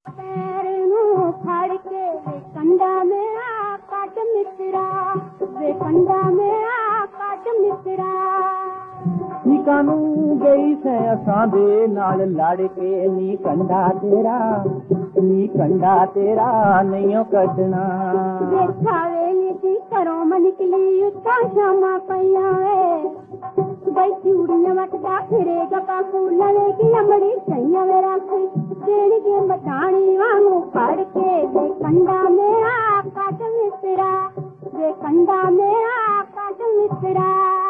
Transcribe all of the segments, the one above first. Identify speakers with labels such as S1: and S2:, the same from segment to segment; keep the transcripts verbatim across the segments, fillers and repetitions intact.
S1: पैर नूं फड़ के वे कंडा मेरा कट मित्रा वे कंडा मेरा कट मित्रा
S2: नी कानू गई से असां दे नाल लड़ के नी कंडा तेरा नी कंडा तेरा नहीं कटना
S1: देखा वेली सी घरों मैं निकली उत्ता शामा पईया वे बई चूड़ियां वटदा फिरे गपा फूलां लेके अमड़ी सैया वे राखी देणी के मटाणी वांगू फड़ के वे कंडा मेरा कट मित्रा वे कंडा मेरा कट मित्रा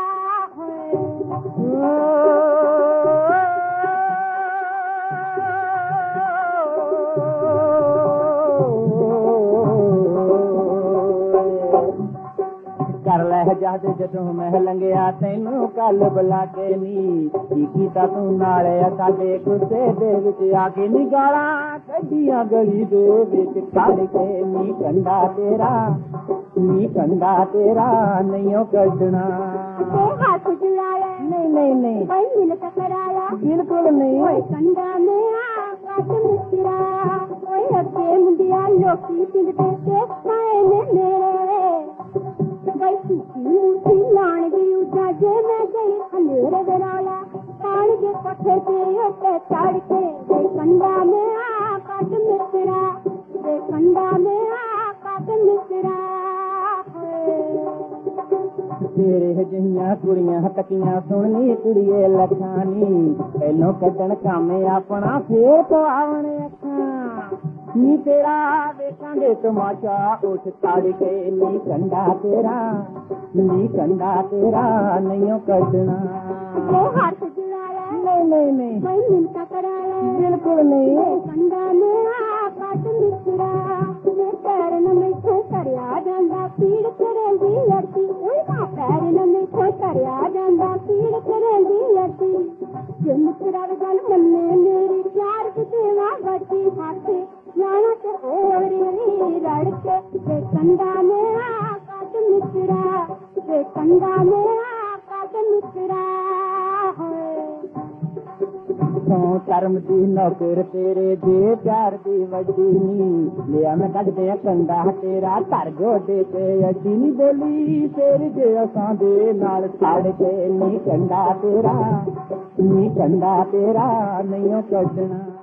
S2: कर लै जद जदों मैं लंघिया तैनू कल बुला के नी की कीता तू नाले साडे गुस्से दे विच आके नी गालां कड्डियां गली दे विच कढ़ के नी कंडा तेरा नी कंडा तेरा नहीं कड्डना
S1: हाथ जुड़ाया
S2: नहीं नहीं नहीं
S1: भाई मिल टकराया
S2: बिल्कुल नहीं
S1: ओए कंडा मेरा कट मित्रा ओए अगे मुंडिया लोकी पिंडते ते पाए ने मेरे भाई सुखी मुठी लाण दी उजा जे मैं गई हनेरे दराला पान के पत्थर पे उत्ते चढ़ के वे कंडा मेरा कट मित्रा वे कंडा मेरा कट मित्रा
S2: तेरे जिहियां कुड़ियां तकियां सुननी कुड़िए लखानी पहलों कड्डण कामे अपना फेर तो आवणे अखां नी तेरा वेखांगे तमाशा उठ तड़ के नी कंडा तेरा नी कंडा तेरा नहीं कड्डना
S1: हाथ जुड़ाया
S2: नहीं नहीं नहीं
S1: भाई मिलता कराया
S2: बिल्कुल नहीं
S1: कंडा मेरा कट मित्रा मैं पैर न मिठो करया जांदा पीड़ करेंदी लड़ती ओए मां पैर न मिठो करया जांदा पीड़ करेंदी लड़ती जे मित्रा गल मन्ने मेरी प्यार की देवा बची हाथ जाना ते और नी लड़के वे कंडा मेरा कट मित्रा वे कंडा मेरा कट मित्रा
S2: सौ कर्म दी नौकर तेरे जे प्यार दी वड्डी नी लिया मैं कट दे कंडा तेरा घर गोडे ते अड्डी नी बोली तेरे जे असां दे नाल छड़ के नी कंडा तेरा नी कंडा तेरा नहीं कड्डना।